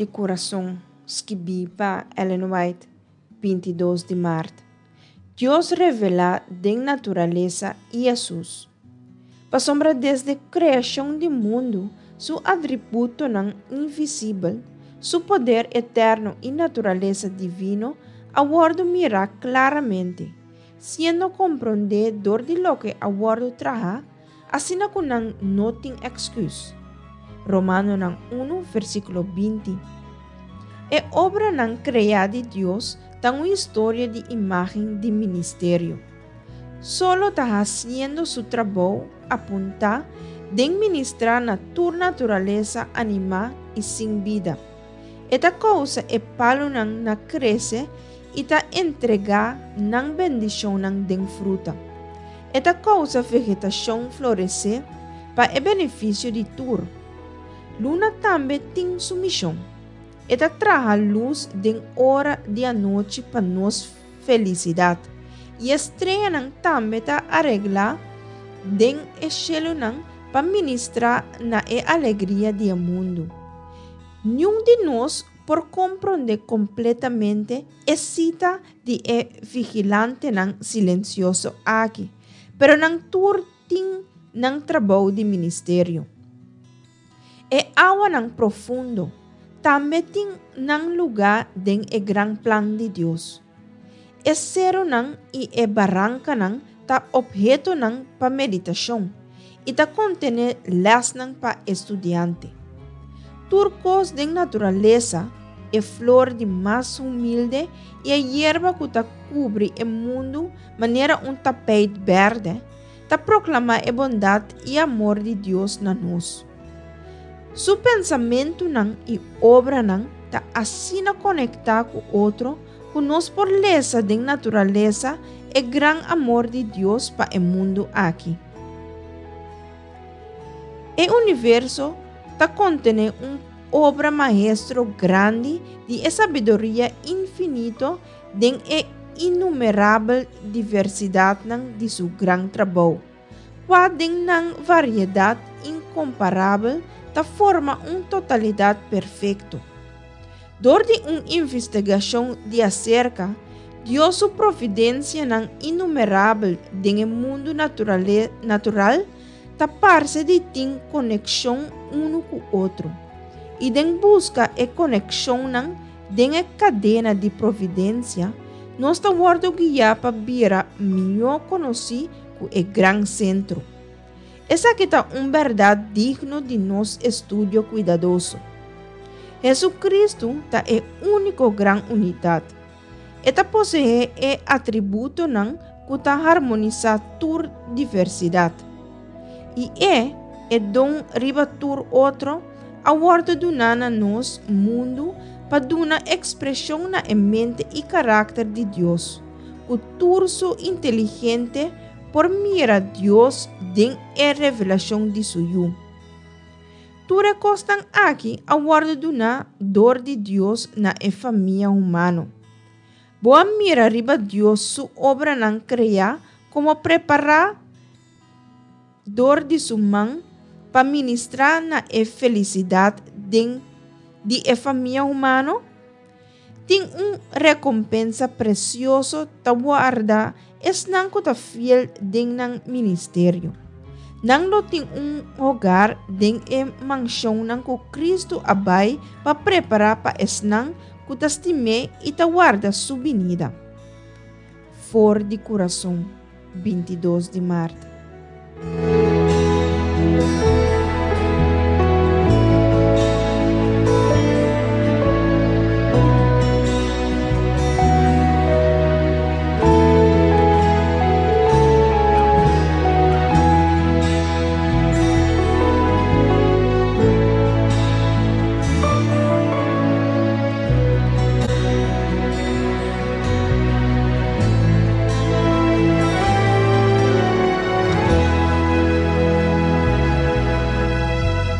de coração, escrita Ellen White, 22 de março. Deus revela de natureza e Jesus. Para sombra desde a criação do mundo, seu atributo não invisível, seu poder eterno e natureza divino, aguardo mirar claramente, sendo compreendedor de lo que aguardo traja, assim que não tem excuse. Romano 1, versículo 20. É obra criada de Deus, tem uma história de imagem de ministério. Solo está fazendo seu trabalho apontar de ministrar na tua natureza animal e sem vida. Esta causa é palo na cresce e está entregar na bendição de fruta. Esta causa vegetação florescer para o benefício de tur. Luna também tem sua missão. Esta traz luz de hora de noite para nos felicidade. E estrela também está arreglar de céu para ministrar na alegria do mundo. Nenhum de nós, por compreender completamente, excita de vigilante silencioso aqui, pero não tem trabalho de ministério. É água profundo, também tem lugar de grande plano de Deus. É cero e é barranca tá objeto para meditação e tá contém les para estudante. Turcos de natureza é flor de mais humilde e a hierba que tá cobre o mundo maneira tapete verde, tá proclama a bondade e amor de Deus na nós. Su pensamento e obra tá assim conectar com outro, com nós por lesa de natureza e gran amor de Deus para o mundo aqui. O universo está contendo obra maestro grande de sabedoria infinito de inumerável diversidade de seu gran trabalho, qual de variedade incomparável da forma totalidade perfeita. Durante investigação de acerca, Deus sua providência inumerável do mundo natural tá parte de ter conexão um com o outro e de busca e conexão de cadeia de providência, nós está guardando guiar para vir melhor conhecer o grande centro. Essa aqui está verdade digno de nosso estudo cuidadoso. Jesus Cristo está a única grande unidade. Esta possui atributo que está harmonizar toda diversidade. E é dom riba tur outro, a guarda do nos mundo para dar expressão na mente e caráter de Deus. O turso inteligente por mirar Deus de revelação de suyo. Tu recostan aqui a guarda do dor de Deus na família humana. Boa mira riba Deus su obra criar como preparar dor de sua mão para ministrar na felicidade de família humana. Tem recompensa precioso ta guarda que ta fiel de ministério. Não tem hogar de mansão que Cristo abai para preparar para esnang que ta estime e ta guarda sua venida. For de coração, 22 de março.